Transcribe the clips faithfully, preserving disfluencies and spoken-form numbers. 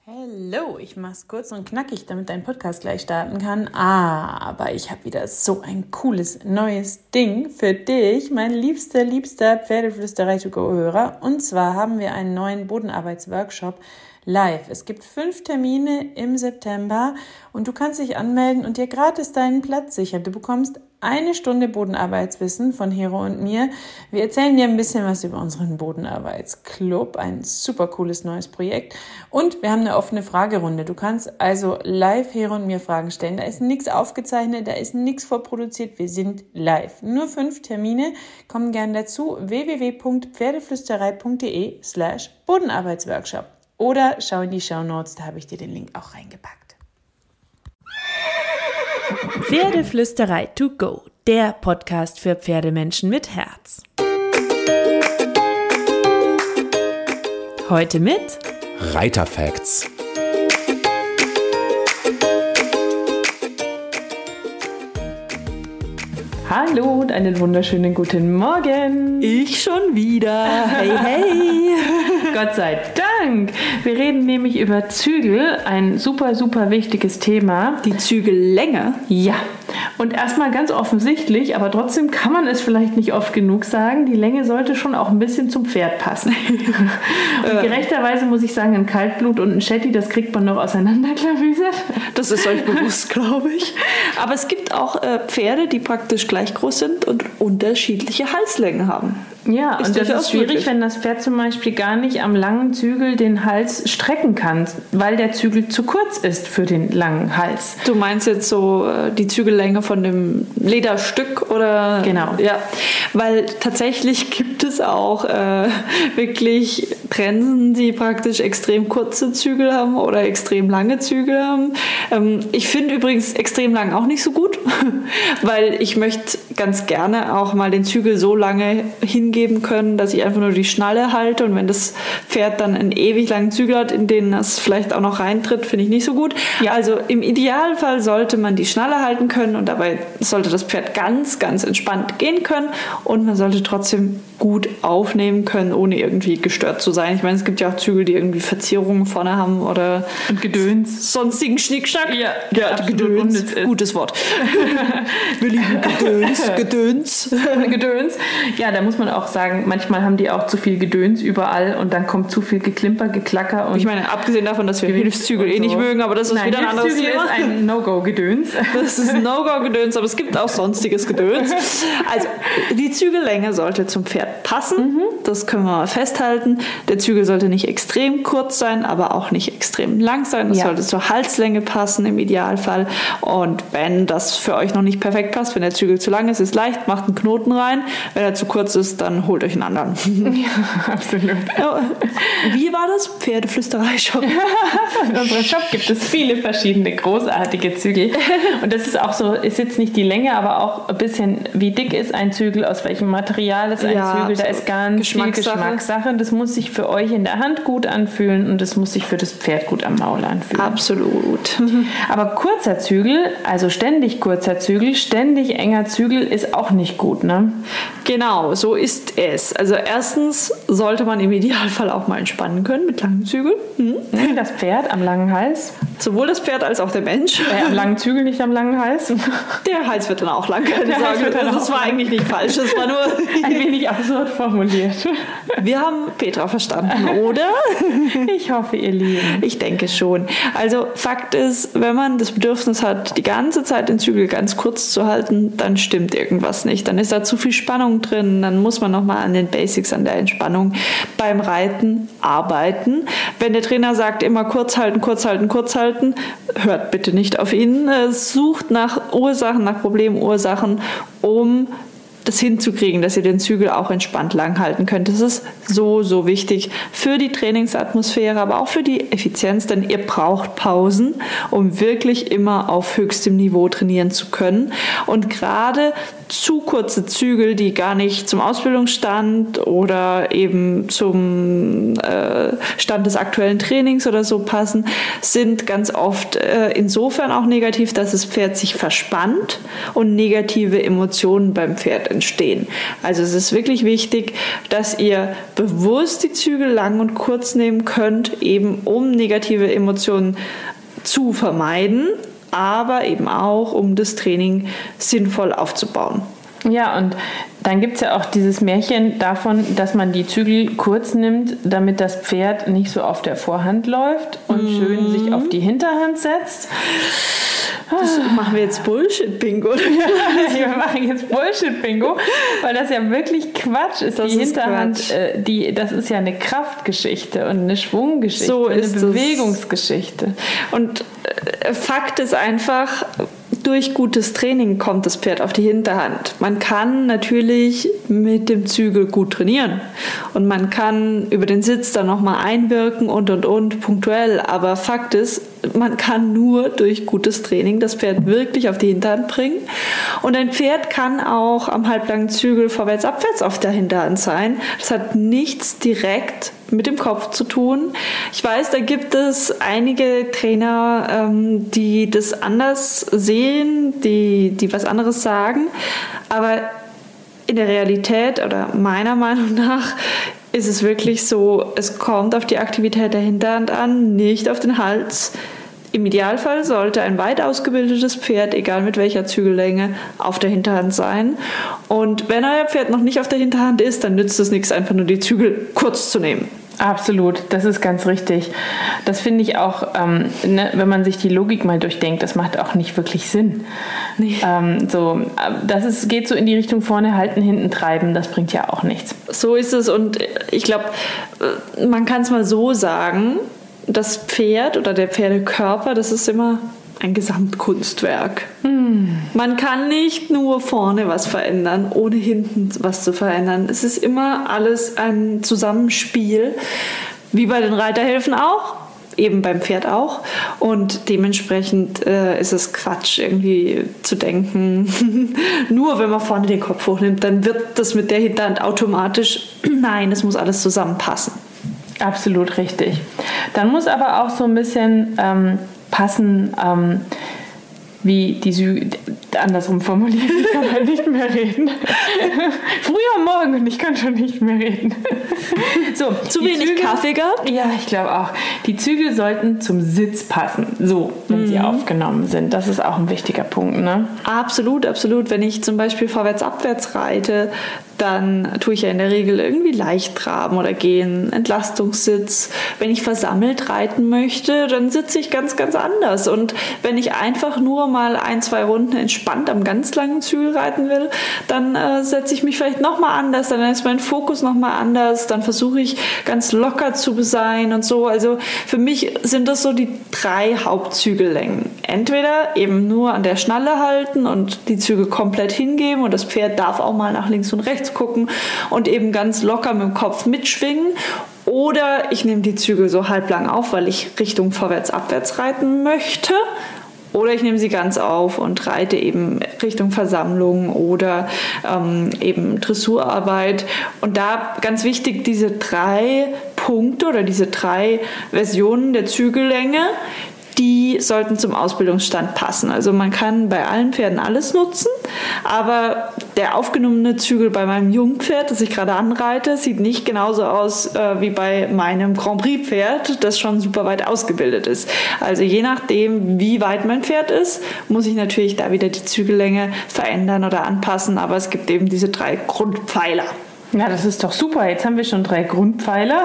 Hallo, ich mach's kurz und knackig, damit dein Podcast gleich starten kann. Aber ich habe wieder so ein cooles neues Ding für dich, mein liebster, liebster Pferdeflüsterei-to-go-Hörer. Und zwar haben wir einen neuen Bodenarbeitsworkshop live. Es gibt fünf Termine im September und du kannst dich anmelden und dir gratis deinen Platz sichern. Du bekommst eine Stunde Bodenarbeitswissen von Hero und mir. Wir erzählen dir ein bisschen was über unseren Bodenarbeitsclub, ein super cooles neues Projekt. Und wir haben eine offene Fragerunde. Du kannst also live Hero und mir Fragen stellen. Da ist nichts aufgezeichnet, da ist nichts vorproduziert. Wir sind live. Nur fünf Termine. Kommen gerne dazu. w w w punkt pferdeflüsterei.de slash Bodenarbeitsworkshop. Oder schau in die Shownotes, da habe ich dir den Link auch reingepackt. Pferdeflüsterei to go, der Podcast für Pferdemenschen mit Herz. Heute mit Reiterfacts. Hallo und einen wunderschönen guten Morgen. Ich schon wieder. Hey, hey. Gott sei Dank. Wir reden nämlich über Zügel, ein super, super wichtiges Thema. Die Zügellänge? Ja. Und erstmal ganz offensichtlich, aber trotzdem kann man es vielleicht nicht oft genug sagen, die Länge sollte schon auch ein bisschen zum Pferd passen. Und gerechterweise muss ich sagen, ein Kaltblut und ein Shetty, das kriegt man noch auseinanderklamüsert. Das ist euch bewusst, glaube ich. Aber es gibt auch äh, Pferde, die praktisch gleich groß sind und unterschiedliche Halslängen haben. Ja, ist und das ist schwierig, möglich? Wenn das Pferd zum Beispiel gar nicht am langen Zügel den Hals strecken kann, weil der Zügel zu kurz ist für den langen Hals. Du meinst jetzt so äh, die Zügellänge von dem Lederstück oder? Genau. Ja, weil tatsächlich gibt es auch äh, wirklich Trensen, die praktisch extrem kurze Zügel haben oder extrem lange Zügel haben. Ähm, ich finde übrigens extrem lang auch nicht so gut, weil ich möchte ganz gerne auch mal den Zügel so lange hingeben können, dass ich einfach nur die Schnalle halte, und wenn das Pferd dann einen ewig langen Zügel hat, in den das vielleicht auch noch reintritt, finde ich nicht so gut. Ja. Also im Idealfall sollte man die Schnalle halten können und dabei sollte das Pferd ganz, ganz entspannt gehen können und man sollte trotzdem gut aufnehmen können, ohne irgendwie gestört zu sein. Ich meine, es gibt ja auch Zügel, die irgendwie Verzierungen vorne haben oder und Gedöns. Sonstigen Schnickschnack. Ja, ja Gedöns. Gutes Wort. Wir lieben Gedöns. Gedöns. Gedöns. Ja, da muss man auch sagen, manchmal haben die auch zu viel Gedöns überall und dann kommt zu viel Geklimper, Geklacker. Und ich meine, abgesehen davon, dass wir Hilfszügel eh so nicht mögen, aber das ist Nein, wieder ein anderes Thema. Hilfszügel ist ein No-Go-Gedöns. Das ist ein No-Go-Gedöns, aber es gibt auch sonstiges Gedöns. Also, die Zügellänge sollte zum Pferd passen. Mhm. Das können wir mal festhalten. Der Zügel sollte nicht extrem kurz sein, aber auch nicht extrem lang sein. Das ja. sollte zur Halslänge passen im Idealfall. Und wenn das für euch noch nicht perfekt passt, wenn der Zügel zu lang ist, ist leicht, macht einen Knoten rein. Wenn er zu kurz ist, dann holt euch einen anderen. Ja, absolut. Wie war das? Pferdeflüsterei-Shop. In unserem Shop gibt es viele verschiedene großartige Zügel. Und das ist auch so, ist jetzt nicht die Länge, aber auch ein bisschen, wie dick ist ein Zügel, aus welchem Material ist ein ja, Zügel. Da ist ganz Geschmackssache. viel Geschmackssache. Das muss sich für euch in der Hand gut anfühlen und das muss sich für das Pferd gut am Maul anfühlen. Absolut. Aber kurzer Zügel, also ständig kurzer Zügel, ständig enger Zügel ist auch nicht gut, ne? Genau, so ist es. Also erstens sollte man im Idealfall auch mal entspannen können mit langen Zügeln. Mhm. Das Pferd am langen Hals. Sowohl das Pferd als auch der Mensch. Äh, am langen Zügel, nicht am langen Hals. Der Hals wird dann auch lang, kann ich sagen. Also das war eigentlich nicht falsch, das war nur ein wenig absurd formuliert. Wir haben Petra verstanden, oder? Ich hoffe, ihr Lieben. Ich denke schon. Also Fakt ist, wenn man das Bedürfnis hat, die ganze Zeit den Zügel ganz kurz zu halten, dann stimmt irgendwas nicht. Dann ist da zu viel Spannung drin, dann muss man nochmal an den Basics, an der Entspannung beim Reiten arbeiten. Wenn der Trainer sagt, immer kurz halten, kurz halten, kurz halten, hört bitte nicht auf ihn. Sucht nach Ursachen, nach Problemursachen, um das hinzukriegen, dass ihr den Zügel auch entspannt lang halten könnt. Das ist so, so wichtig für die Trainingsatmosphäre, aber auch für die Effizienz, denn ihr braucht Pausen, um wirklich immer auf höchstem Niveau trainieren zu können. Und gerade zu kurze Zügel, die gar nicht zum Ausbildungsstand oder eben zum äh, Stand des aktuellen Trainings oder so passen, sind ganz oft äh, insofern auch negativ, dass das Pferd sich verspannt und negative Emotionen beim Pferd entstehen. Also es ist wirklich wichtig, dass ihr bewusst die Zügel lang und kurz nehmen könnt, eben um negative Emotionen zu vermeiden, aber eben auch, um das Training sinnvoll aufzubauen. Ja, und dann gibt es ja auch dieses Märchen davon, dass man die Zügel kurz nimmt, damit das Pferd nicht so auf der Vorhand läuft und mm. schön sich auf die Hinterhand setzt. Das machen wir jetzt Bullshit-Bingo. Wir machen jetzt Bullshit-Bingo, weil das ja wirklich Quatsch ist. Das die ist Hinterhand, äh, die, das ist ja eine Kraftgeschichte und eine Schwunggeschichte, so eine ist Bewegungsgeschichte. Und äh, Fakt ist einfach, durch gutes Training kommt das Pferd auf die Hinterhand. Man kann natürlich mit dem Zügel gut trainieren und man kann über den Sitz dann nochmal einwirken und und und punktuell, aber Fakt ist, man kann nur durch gutes Training das Pferd wirklich auf die Hinterhand bringen und ein Pferd kann auch am halblangen Zügel vorwärts, abwärts auf der Hinterhand sein. Das hat nichts direkt mit dem Kopf zu tun. Ich weiß, da gibt es einige Trainer, ähm, die das anders sehen, die, die was anderes sagen, aber in der Realität oder meiner Meinung nach ist es wirklich so, es kommt auf die Aktivität der Hinterhand an, nicht auf den Hals. Im Idealfall sollte ein weit ausgebildetes Pferd, egal mit welcher Zügellänge, auf der Hinterhand sein. Und wenn euer Pferd noch nicht auf der Hinterhand ist, dann nützt es nichts, einfach nur die Zügel kurz zu nehmen. Absolut, das ist ganz richtig. Das finde ich auch, ähm, ne, wenn man sich die Logik mal durchdenkt, das macht auch nicht wirklich Sinn. Nee. Ähm, so, das ist, geht so in die Richtung vorne halten, hinten treiben, das bringt ja auch nichts. So ist es und ich glaube, man kann es mal so sagen, das Pferd oder der Pferdekörper, das ist immer ein Gesamtkunstwerk. Hm. Man kann nicht nur vorne was verändern, ohne hinten was zu verändern. Es ist immer alles ein Zusammenspiel, wie bei den Reiterhilfen auch, eben beim Pferd auch. Und dementsprechend äh, ist es Quatsch, irgendwie zu denken, nur wenn man vorne den Kopf hochnimmt, dann wird das mit der Hinterhand automatisch, nein, es muss alles zusammenpassen. Absolut richtig. Dann muss aber auch so ein bisschen ähm, passen, ähm, wie die Sü- andersrum formuliert, ich kann halt nicht mehr reden. Früh am Morgen und ich kann schon nicht mehr reden. So, zu wenig Zügel, Kaffee gehabt? Ja, ich glaube auch. Die Zügel sollten zum Sitz passen, so, wenn mhm. sie aufgenommen sind. Das ist auch ein wichtiger Punkt, ne? Absolut, absolut. Wenn ich zum Beispiel vorwärts, abwärts reite, dann tue ich ja in der Regel irgendwie leicht traben oder gehen, Entlastungssitz. Wenn ich versammelt reiten möchte, dann sitze ich ganz, ganz anders. Und wenn ich einfach nur mal ein, zwei Runden entspannt am ganz langen Zügel reiten will, dann äh, setze ich mich vielleicht nochmal anders, dann ist mein Fokus nochmal anders, dann versuche ich ganz locker zu sein und so. Also für mich sind das so die drei Hauptzügellängen. Entweder eben nur an der Schnalle halten und die Zügel komplett hingeben und das Pferd darf auch mal nach links und rechts gucken und eben ganz locker mit dem Kopf mitschwingen. Oder ich nehme die Zügel so halblang auf, weil ich Richtung vorwärts, abwärts reiten möchte. Oder ich nehme sie ganz auf und reite eben Richtung Versammlung oder ähm, eben Dressurarbeit. Und da ganz wichtig, diese drei Punkte oder diese drei Versionen der Zügellänge, die sollten zum Ausbildungsstand passen. Also man kann bei allen Pferden alles nutzen, aber der aufgenommene Zügel bei meinem Jungpferd, das ich gerade anreite, sieht nicht genauso aus äh, wie bei meinem Grand Prix Pferd, das schon super weit ausgebildet ist. Also je nachdem, wie weit mein Pferd ist, muss ich natürlich da wieder die Zügellänge verändern oder anpassen, aber es gibt eben diese drei Grundpfeiler. Ja, das ist doch super. Jetzt haben wir schon drei Grundpfeiler,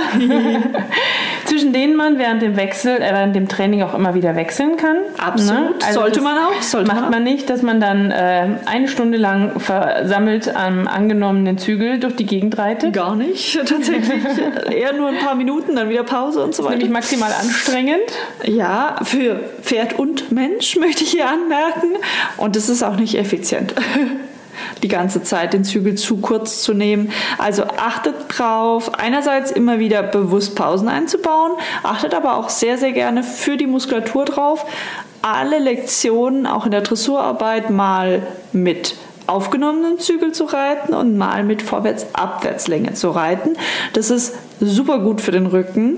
zwischen denen man während dem Wechsel, äh, während dem Training auch immer wieder wechseln kann. Absolut. Ne? Also sollte man auch. Sollte macht man, auch. man nicht, dass man dann äh, eine Stunde lang versammelt am angenommenen Zügel durch die Gegend reitet. Gar nicht, tatsächlich. Eher nur ein paar Minuten, dann wieder Pause und so weiter. Das ist nämlich maximal anstrengend. Ja, für Pferd und Mensch möchte ich hier anmerken. Und es ist auch nicht effizient, die ganze Zeit den Zügel zu kurz zu nehmen. Also achtet drauf, einerseits immer wieder bewusst Pausen einzubauen, achtet aber auch sehr, sehr gerne für die Muskulatur drauf, alle Lektionen auch in der Dressurarbeit mal mit aufgenommenen Zügel zu reiten und mal mit Vorwärts-Abwärtslänge zu reiten. Das ist super gut für den Rücken,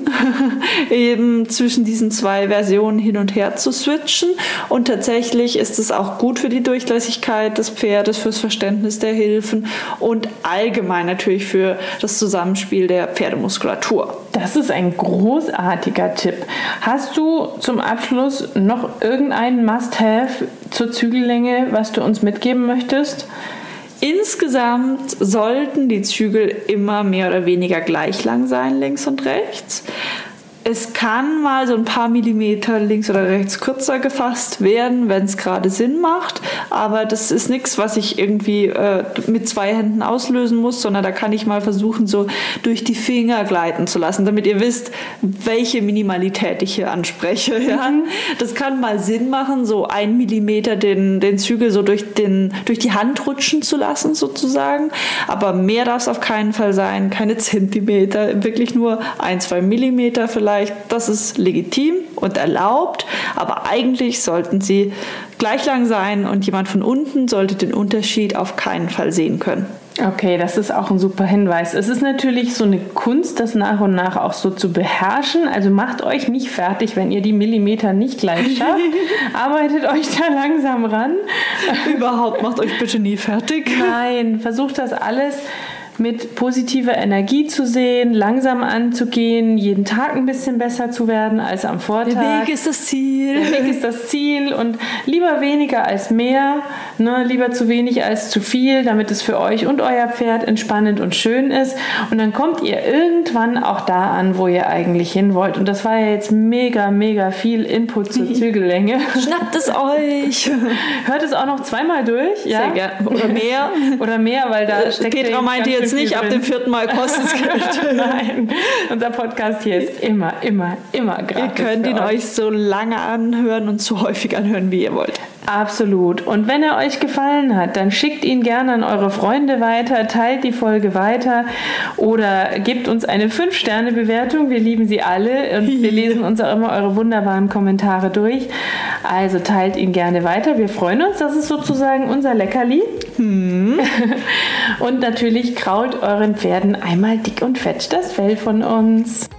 eben zwischen diesen zwei Versionen hin und her zu switchen. Und tatsächlich ist es auch gut für die Durchlässigkeit des Pferdes, fürs Verständnis der Hilfen und allgemein natürlich für das Zusammenspiel der Pferdemuskulatur. Das ist ein großartiger Tipp. Hast du zum Abschluss noch irgendeinen Must-Have zur Zügellänge, was du uns mitgeben möchtest? Insgesamt sollten die Zügel immer mehr oder weniger gleich lang sein, links und rechts. Es kann mal so ein paar Millimeter links oder rechts kürzer gefasst werden, wenn es gerade Sinn macht. Aber das ist nichts, was ich irgendwie äh, mit zwei Händen auslösen muss, sondern da kann ich mal versuchen, so durch die Finger gleiten zu lassen, damit ihr wisst, welche Minimalität ich hier anspreche. Ja? Mhm. Das kann mal Sinn machen, so ein Millimeter den, den Zügel so durch, den, durch die Hand rutschen zu lassen, sozusagen. Aber mehr darf es auf keinen Fall sein, keine Zentimeter, wirklich nur ein, zwei Millimeter vielleicht. Das ist legitim und erlaubt, aber eigentlich sollten sie gleich lang sein und jemand von unten sollte den Unterschied auf keinen Fall sehen können. Okay, das ist auch ein super Hinweis. Es ist natürlich so eine Kunst, das nach und nach auch so zu beherrschen. Also macht euch nicht fertig, wenn ihr die Millimeter nicht gleich schafft. Arbeitet euch da langsam ran. Überhaupt, macht euch bitte nie fertig. Nein, versucht das alles mit positiver Energie zu sehen, langsam anzugehen, jeden Tag ein bisschen besser zu werden als am Vortag. Der Weg ist das Ziel. Der Weg ist das Ziel und lieber weniger als mehr, ne? Lieber zu wenig als zu viel, damit es für euch und euer Pferd entspannend und schön ist. Und dann kommt ihr irgendwann auch da an, wo ihr eigentlich hin wollt. Und das war ja jetzt mega, mega viel Input zur Zügellänge. Schnappt es euch! Hört es auch noch zweimal durch. Ja? Sehr gerne. Oder mehr. Oder mehr, weil da steckt Petra meinte jetzt nicht, ab dem vierten Mal kostet es Geld. Nein, unser Podcast hier ist immer, immer, immer gratis. Ihr könnt ihn euch so lange anhören und so häufig anhören, wie ihr wollt. Absolut. Und wenn er euch gefallen hat, dann schickt ihn gerne an eure Freunde weiter, teilt die Folge weiter oder gebt uns eine fünf Sterne Bewertung. Wir lieben sie alle und wir lesen uns auch immer eure wunderbaren Kommentare durch. Also teilt ihn gerne weiter. Wir freuen uns. Das ist sozusagen unser Leckerli. Hm. Und natürlich krault euren Pferden einmal dick und fett das Fell von uns.